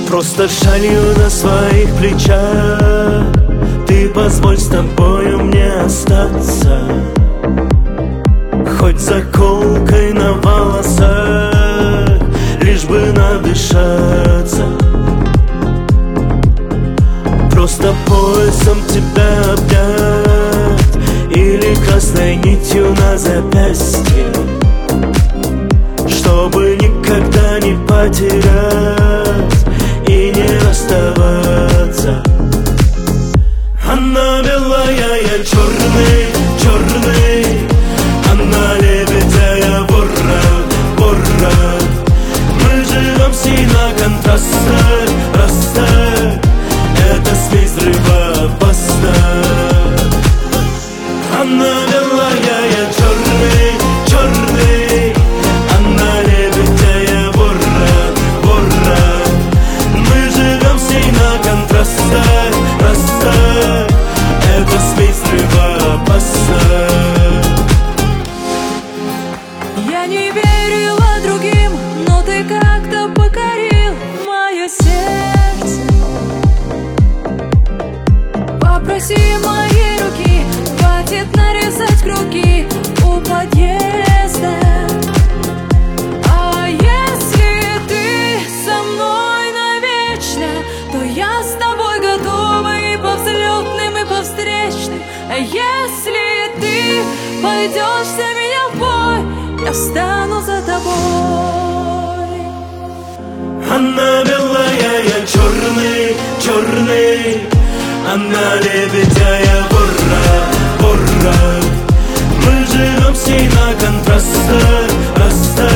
Просто шалью на своих плечах. Ты позволь с тобою мне остаться, хоть заколкой на волосах, лишь бы надышаться. Просто поясом тебя обнять или красной нитью на запястье, чтобы никогда не потерять и не расставаться. Она белая, я черный, черный. Она лебедя, я ворон, ворон. Мы живем с ней на контрастах, растах. Это смесь взрыва поста. Она белая, я черный, черный. Она лебедя, я ворон, ворон. Мы живем с ней на контрастах, растах. Это смесь взрыва поста. Я не верила другим, но ты как-то покорил мое сердце. Попроси моей руки, хватит нарезать круги у подъезда. А если ты со мной навечно, то я с тобой готова и по взлетным, и по встречным. А если ты пойдешь за меня в бой, я встану за тобой. Она белая, я черный, черный. Она лебедя, я ворон, ворон. Мы живем с ней на контрастах, растах.